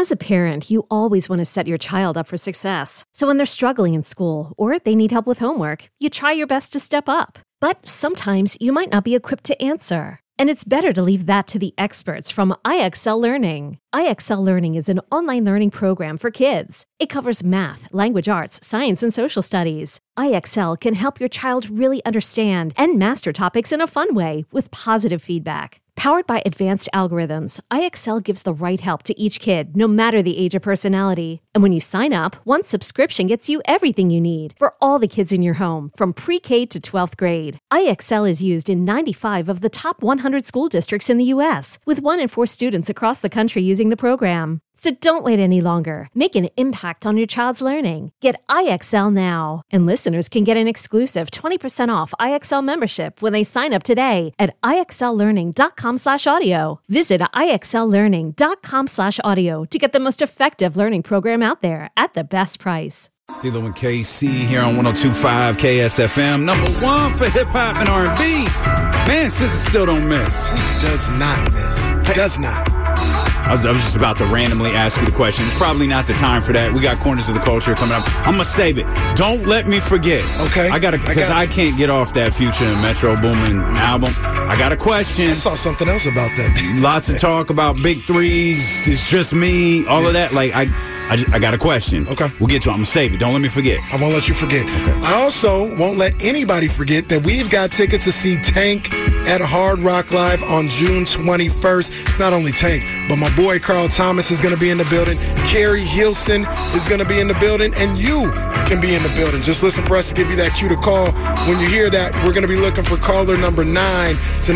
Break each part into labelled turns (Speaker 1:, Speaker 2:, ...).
Speaker 1: As a parent, you always want to set your child up for success. So when they're struggling in school or they need help with homework, you try your best to step up. But sometimes you might not be equipped to answer. And it's better to leave that to the experts from IXL Learning. IXL Learning is an online learning program for kids. It covers math, language arts, science, and social studies. IXL can help your child really understand and master topics in a fun way with positive feedback. Powered by advanced algorithms, IXL gives the right help to each kid, no matter the age or personality. And when you sign up, one subscription gets you everything you need for all the kids in your home, from pre-K to 12th grade. IXL is used in 95 of the top 100 school districts in the U.S., with 1 in 4 students across the country using the program. So don't wait any longer. Make an impact on your child's learning. Get IXL now. And listeners can get an exclusive 20% off IXL membership when they sign up today at IXLlearning.com/audio. Visit IXLlearning.com/audio to get the most effective learning program out there at the best price.
Speaker 2: Steelo and KC here on 102.5 KSFM. Number 1 for hip-hop and R&B. Man, SZA still don't miss.
Speaker 3: She does not miss. Does not.
Speaker 2: I was just about to randomly ask you the question. It's probably not the time for that. We got Corners of the Culture coming up. I'm going to save it. Don't let me forget.
Speaker 3: Okay.
Speaker 2: Because I can't get off that Future and Metro Boomin album. I got a question.
Speaker 3: I saw something else about that.
Speaker 2: Lots of talk about big threes. It's just me. All of that. Like, I got a question.
Speaker 3: Okay.
Speaker 2: We'll get to it. I'm going to save it. Don't let me forget.
Speaker 3: I won't let you forget.
Speaker 2: Okay.
Speaker 3: I also won't let anybody forget that we've got tickets to see Tank at Hard Rock Live on June 21st. It's not only Tank, but my boy Carl Thomas is going to be in the building. Carrie Hilson is going to be in the building, and you can be in the building. Just listen for us to give you that cue to call. When you hear that, we're going to be looking for caller number 9 to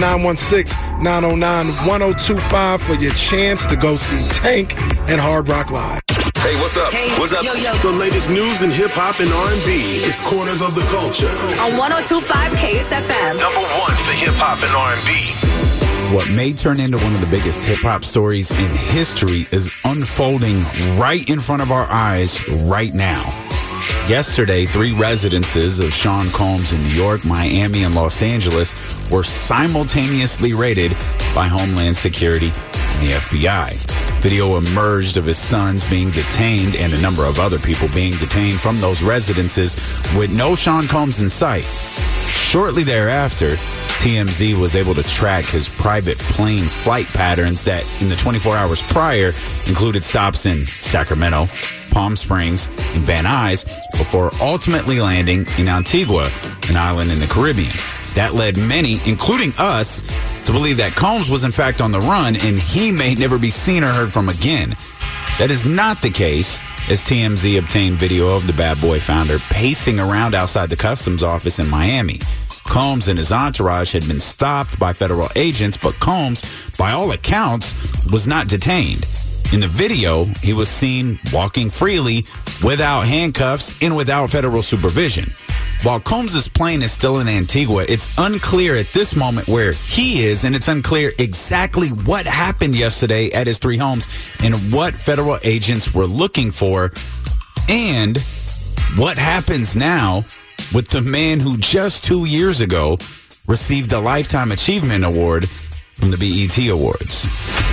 Speaker 3: 916-909-1025 for your chance to go see Tank at Hard Rock Live.
Speaker 4: Hey, what's up?
Speaker 5: Hey,
Speaker 4: what's up?
Speaker 5: Yo.
Speaker 4: The latest news in hip-hop and R&B. It's Corners of the Culture.
Speaker 5: On 102.5 KSFM.
Speaker 4: Number 1 for hip-hop and R&B.
Speaker 2: What may turn into one of the biggest hip-hop stories in history is unfolding right in front of our eyes right now. Yesterday, 3 residences of Sean Combs in New York, Miami, and Los Angeles were simultaneously raided by Homeland Security and the FBI. Video emerged of his sons being detained and a number of other people being detained from those residences with no Sean Combs in sight. Shortly thereafter, TMZ was able to track his private plane flight patterns that in the 24 hours prior included stops in Sacramento, Palm Springs, and Van Nuys before ultimately landing in Antigua, an island in the Caribbean. That led many, including us, to believe that Combs was in fact on the run and he may never be seen or heard from again. That is not the case, as TMZ obtained video of the Bad Boy founder pacing around outside the customs office in Miami. Combs and his entourage had been stopped by federal agents, but Combs, by all accounts, was not detained. In the video, he was seen walking freely without handcuffs and without federal supervision. While Combs' plane is still in Antigua, it's unclear at this moment where he is, and it's unclear exactly what happened yesterday at his 3 homes and what federal agents were looking for, and what happens now with the man who just 2 years ago received a Lifetime Achievement Award from the BET Awards.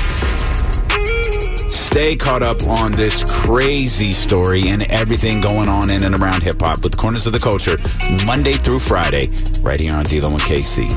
Speaker 2: Stay caught up on this crazy story and everything going on in and around hip-hop with Corners of the Culture, Monday through Friday, right here on Steelo and KC.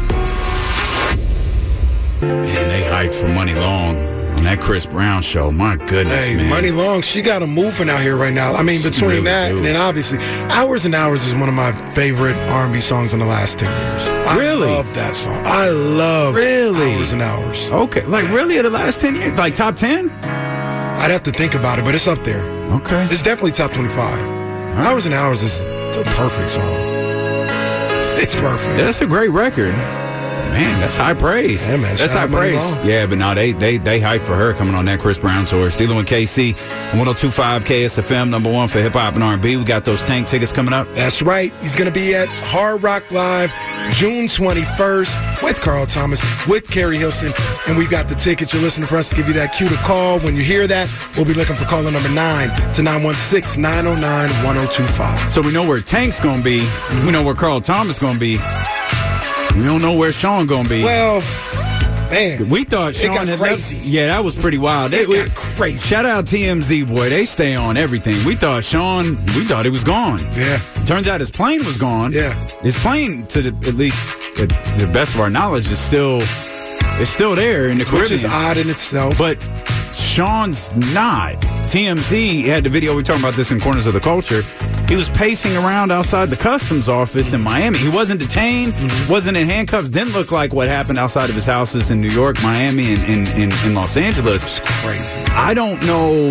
Speaker 2: Man, they hyped for Money Long on that Chris Brown show. My goodness,
Speaker 3: Hey,
Speaker 2: man.
Speaker 3: Money Long, she got him moving out here right now. I mean, between
Speaker 2: Really
Speaker 3: that
Speaker 2: do.
Speaker 3: and then obviously, Hours and Hours is one of my favorite R&B songs in the last 10 years.
Speaker 2: Really?
Speaker 3: I love that song. I love
Speaker 2: Really?
Speaker 3: Hours and Hours.
Speaker 2: Okay, like really in the last 10 years? Like top 10?
Speaker 3: I'd have to think about it, but it's up there.
Speaker 2: Okay.
Speaker 3: It's definitely top 25. Hours and Hours is a perfect song. It's perfect.
Speaker 2: That's a great record. Man, that's high praise.
Speaker 3: Yeah, man,
Speaker 2: That's
Speaker 3: shout
Speaker 2: high
Speaker 3: out Money
Speaker 2: praise.
Speaker 3: Long.
Speaker 2: Yeah, but no, they hyped for her coming on that Chris Brown tour. Steelo and KC on 102.5 KSFM, number 1 for hip-hop and R&B. We got those Tank tickets coming up.
Speaker 3: That's right. He's going to be at Hard Rock Live June 21st with Carl Thomas, with Carrie Hilson, and we've got the tickets. You're listening for us to give you that cue to call. When you hear that, we'll be looking for caller number 9 to 916-909-1025.
Speaker 2: So we know where Tank's going to be. We know where Carl Thomas going to be. We don't know where Sean going to be.
Speaker 3: Well, Man,
Speaker 2: we thought Sean
Speaker 3: got
Speaker 2: had
Speaker 3: crazy.
Speaker 2: Yeah, that was pretty wild.
Speaker 3: It got crazy.
Speaker 2: Shout out TMZ, boy. They stay on everything. We thought he was gone.
Speaker 3: Yeah.
Speaker 2: Turns out his plane was gone.
Speaker 3: Yeah.
Speaker 2: His plane, at the best of our knowledge, is still there in the Caribbean.
Speaker 3: Which is odd in itself.
Speaker 2: But Sean's not. TMZ had the video. We talking about this in Corners of the Culture. He was pacing around outside the customs office in Miami. He wasn't detained, wasn't in handcuffs, didn't look like what happened outside of his houses in New York, Miami, and in Los Angeles.
Speaker 3: It's crazy.
Speaker 2: I don't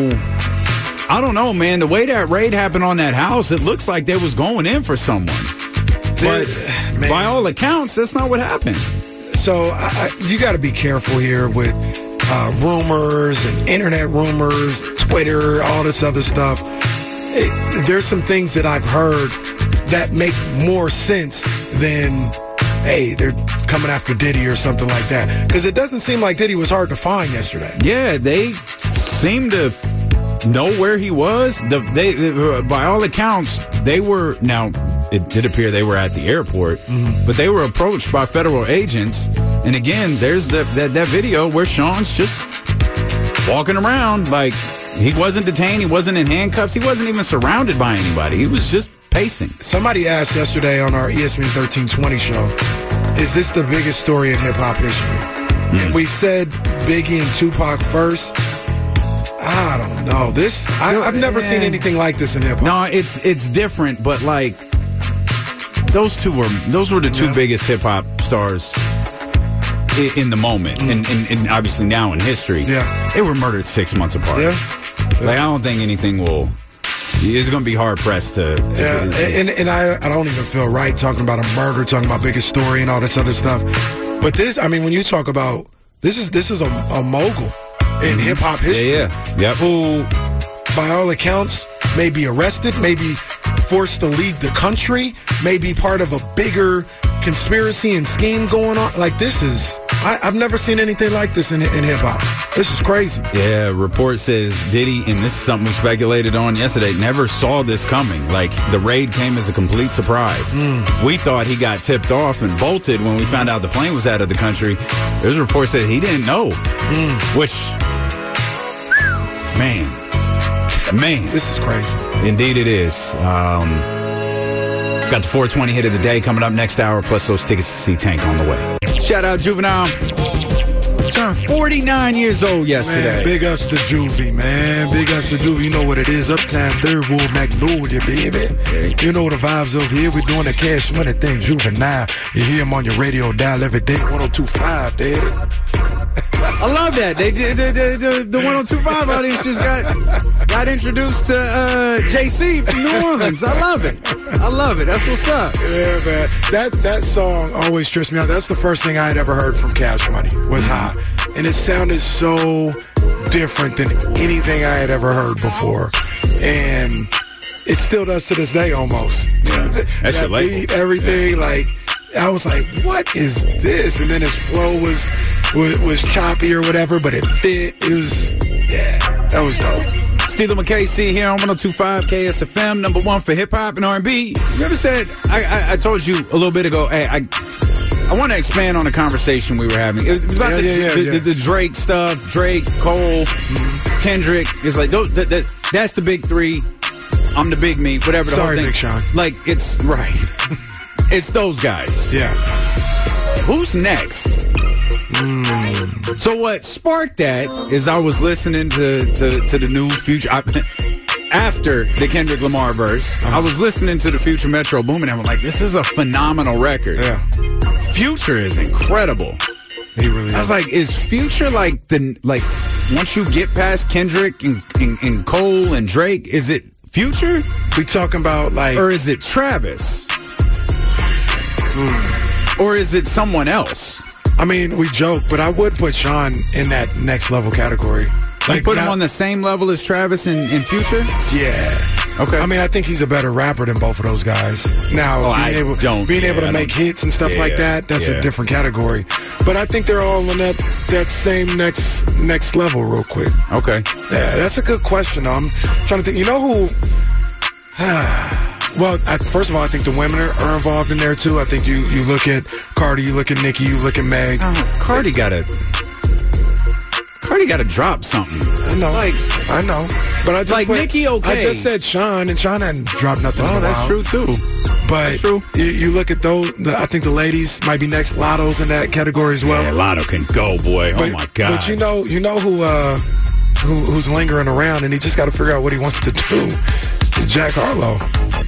Speaker 2: know, man. The way that raid happened on that house, it looks like they was going in for someone. But by all accounts, that's not what happened.
Speaker 3: So you got to be careful here with rumors and internet rumors, Twitter, all this other stuff. There's some things that I've heard that make more sense than, hey, they're coming after Diddy or something like that. Because it doesn't seem like Diddy was hard to find yesterday.
Speaker 2: Yeah, they seem to know where he was. By all accounts, they were, now it did appear they were at the airport, but they were approached by federal agents. And again, there's that video where Sean's just walking around like he wasn't detained, he wasn't in handcuffs, he wasn't even surrounded by anybody. He was just pacing.
Speaker 3: Somebody asked yesterday on our ESPN 1320 show, is this the biggest story in hip-hop history? And we said Biggie and Tupac first. I don't know. I've never seen anything like this in hip-hop.
Speaker 2: No, it's different, but like those were the two biggest hip-hop stars in the moment, and obviously now in history.
Speaker 3: Yeah.
Speaker 2: They were murdered 6 months apart.
Speaker 3: Yeah.
Speaker 2: Like, I don't think anything it's going to be hard pressed to.
Speaker 3: And I don't even feel right talking about a murder, talking about biggest story and all this other stuff. But this, I mean, when you talk about this is a mogul in hip hop history.
Speaker 2: Yeah.
Speaker 3: Who, by all accounts, may be arrested, may be forced to leave the country, may be part of a bigger conspiracy and scheme going on. Like, this is, I've never seen anything like this in hip-hop. This is crazy.
Speaker 2: Yeah, report says Diddy, and this is something we speculated on yesterday, never saw this coming. Like, the raid came as a complete surprise. We thought he got tipped off and bolted when we found out the plane was out of the country. There's reports that he didn't know. Which, man.
Speaker 3: This is crazy.
Speaker 2: Indeed it is. Got the 420 hit of the day coming up next hour, plus those tickets to see Tank on the way. Shout out Juvenile. Turned 49 years old yesterday.
Speaker 3: Man, big ups to Juvie, man. Big ups to Juvie. You know what it is. Uptown, Third Ward, Magnolia, baby. You know the vibes over here. We're doing the cash money thing, Juvenile. You hear him on your radio dial every day, 102.5, daddy.
Speaker 2: I love that. They did the 102.5 audience just got introduced to JC from New Orleans. I love it. That's what's up.
Speaker 3: Yeah, man. That song always trips me out. That's the first thing I had ever heard from Cash Money was High. And it sounded so different than anything I had ever heard before. And it still does to this day almost.
Speaker 2: Yeah. That's your label.
Speaker 3: Beat, everything, like, I was like, what is this? And then his flow was choppy or whatever, but it fit. It was, that was dope.
Speaker 2: Steeler McKay here on 102.5 KSFM, number one for hip-hop and R&B. You ever said, I told you a little bit ago, hey, I want to expand on the conversation we were having. It was about the Drake stuff, Drake, Cole, Kendrick. It's like, that's the big three. I'm the big me, whatever the whole thing.
Speaker 3: Sorry, Big Sean.
Speaker 2: Like, it's, right. It's those guys.
Speaker 3: Yeah.
Speaker 2: Who's next? So what sparked that is I was listening to the new Future after the Kendrick Lamar verse. I was listening to the Future Metro Boomin, and I was like, this is a phenomenal record.
Speaker 3: Yeah.
Speaker 2: Future is incredible.
Speaker 3: He really is.
Speaker 2: I was like, is Future like once you get past Kendrick and Cole and Drake, is it Future?
Speaker 3: We talking about like,
Speaker 2: or is it Travis? Or is it someone else?
Speaker 3: I mean, we joke, but I would put Sean in that next level category.
Speaker 2: Like, put him on the same level as Travis in Future?
Speaker 3: Yeah.
Speaker 2: Okay.
Speaker 3: I mean, I think he's a better rapper than both of those guys. Now, being able to make hits and stuff like that, that's a different category. But I think they're all on that same next level real quick.
Speaker 2: Okay.
Speaker 3: Yeah, that's a good question. I'm trying to think. You know who? Well, first of all, I think the women are involved in there too. I think you look at Cardi, you look at Nicki, you look at Meg.
Speaker 2: Cardi gotta drop something.
Speaker 3: I know. But I just
Speaker 2: Nicki, okay.
Speaker 3: I just said Sean, and Sean hadn't dropped nothing.
Speaker 2: Oh, that's true too.
Speaker 3: But
Speaker 2: that's true.
Speaker 3: You look at those. I think the ladies might be next. Lotto's in that category as well.
Speaker 2: Yeah, Lotto can go, boy. Oh my God.
Speaker 3: But you know who's lingering around, and he just got to figure out what he wants to do. It's Jack Harlow.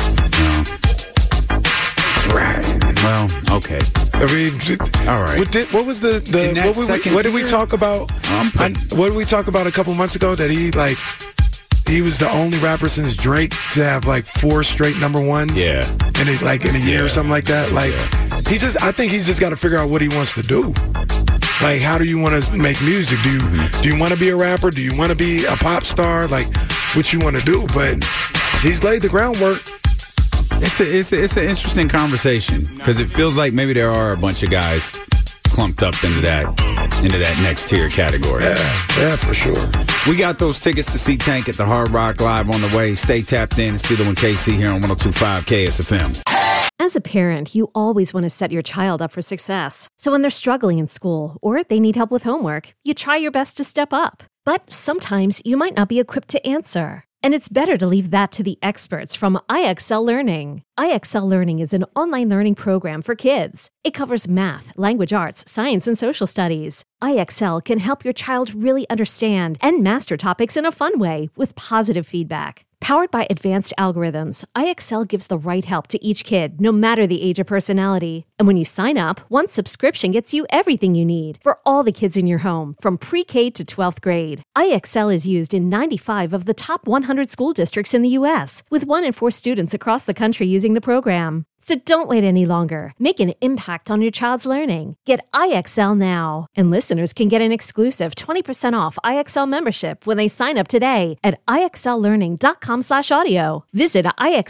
Speaker 2: Right. Well, okay.
Speaker 3: I mean,
Speaker 2: all right.
Speaker 3: What was what did we talk about? What did we talk about a couple months ago? That he was the only rapper since Drake to have 4 straight number ones.
Speaker 2: Yeah.
Speaker 3: In a year or something like that. I think he's just got to figure out what he wants to do. How do you want to make music? Do you want to be a rapper? Do you want to be a pop star? What you want to do? But he's laid the groundwork.
Speaker 2: It's an interesting conversation because it feels like maybe there are a bunch of guys clumped up into that next tier category.
Speaker 3: Yeah, for sure.
Speaker 2: We got those tickets to see Tank at the Hard Rock Live on the way. Stay tapped in. It's Steeler and KC here on 102.5 KSFM.
Speaker 1: As a parent, you always want to set your child up for success. So when they're struggling in school or they need help with homework, you try your best to step up. But sometimes you might not be equipped to answer. And it's better to leave that to the experts from IXL Learning. IXL Learning is an online learning program for kids. It covers math, language arts, science, and social studies. IXL can help your child really understand and master topics in a fun way with positive feedback. Powered by advanced algorithms, IXL gives the right help to each kid, no matter the age or personality. And when you sign up, one subscription gets you everything you need for all the kids in your home, from pre-K to 12th grade. IXL is used in 95 of the top 100 school districts in the U.S., with 1 in 4 students across the country using the program. So don't wait any longer. Make an impact on your child's learning. Get IXL now. And listeners can get an exclusive 20% off IXL membership when they sign up today at IXLlearning.com/audio. Visit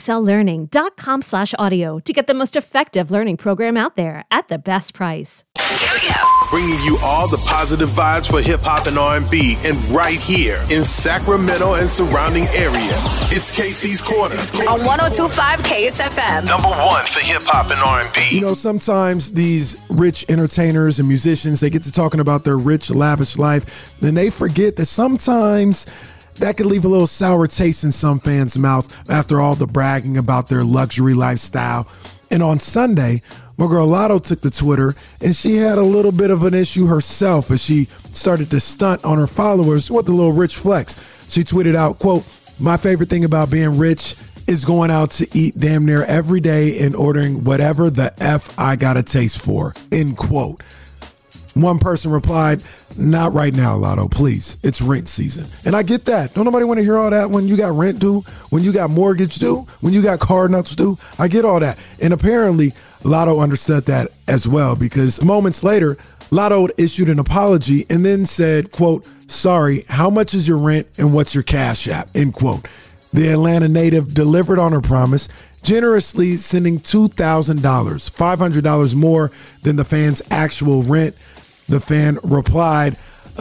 Speaker 1: IXLlearning.com/audio to get the most effective learning program out there at the best price.
Speaker 4: Bringing you all the positive vibes for hip-hop and R&B, and right here in Sacramento and surrounding areas. It's KC's Corner.
Speaker 5: On 102.5 KSFM.
Speaker 4: Number 1 for hip-hop and R&B.
Speaker 3: You know, sometimes these rich entertainers and musicians, they get to talking about their rich, lavish life, then they forget that sometimes that could leave a little sour taste in some fans' mouth after all the bragging about their luxury lifestyle. And on Sunday, my girl Lotto took to Twitter, and she had a little bit of an issue herself as she started to stunt on her followers with a little rich flex. She tweeted out, quote, "My favorite thing about being rich is going out to eat damn near every day and ordering whatever the F I got a taste for," end quote. One person replied, "Not right now, Lotto, please. It's rent season." And I get that. Don't nobody want to hear all that when you got rent due, when you got mortgage due, when you got car notes due. I get all that. And apparently, Lotto understood that as well, because moments later, Lotto issued an apology and then said, quote, "Sorry, how much is your rent and what's your cash app?" End quote. The Atlanta native delivered on her promise, generously sending $2,000, $500 more than the fan's actual rent. The fan replied,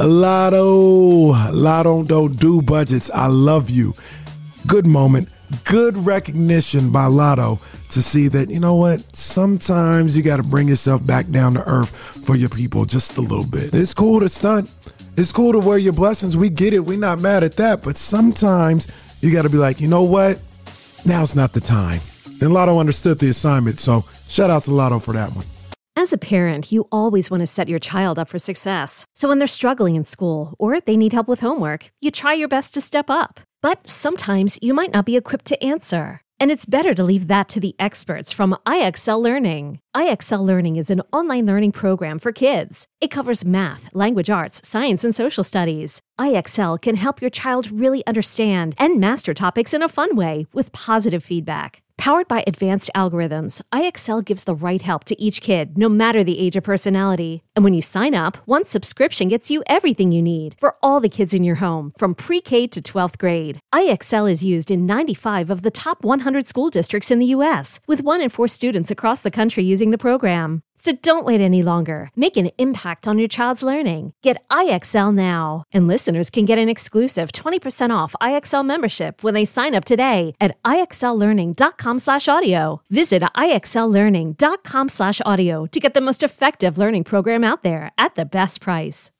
Speaker 3: Lotto don't do budgets. I love you." Good moment. Good recognition by Lotto to see that, you know what, sometimes you got to bring yourself back down to earth for your people just a little bit. It's cool to stunt. It's cool to wear your blessings. We get it. We're not mad at that. But sometimes you got to be like, you know what, now's not the time. And Lotto understood the assignment. So shout out to Lotto for that one.
Speaker 1: As a parent, you always want to set your child up for success. So when they're struggling in school or they need help with homework, you try your best to step up. But sometimes you might not be equipped to answer. And it's better to leave that to the experts from IXL Learning. IXL Learning is an online learning program for kids. It covers math, language arts, science, and social studies. IXL can help your child really understand and master topics in a fun way with positive feedback. Powered by advanced algorithms, IXL gives the right help to each kid, no matter the age or personality. And when you sign up, one subscription gets you everything you need for all the kids in your home, from pre-K to 12th grade. IXL is used in 95 of the top 100 school districts in the U.S., with 1 in 4 students across the country using the program. So don't wait any longer. Make an impact on your child's learning. Get IXL now. And listeners can get an exclusive 20% off IXL membership when they sign up today at IXLlearning.com/audio. Visit IXLlearning.com/audio to get the most effective learning program out there at the best price.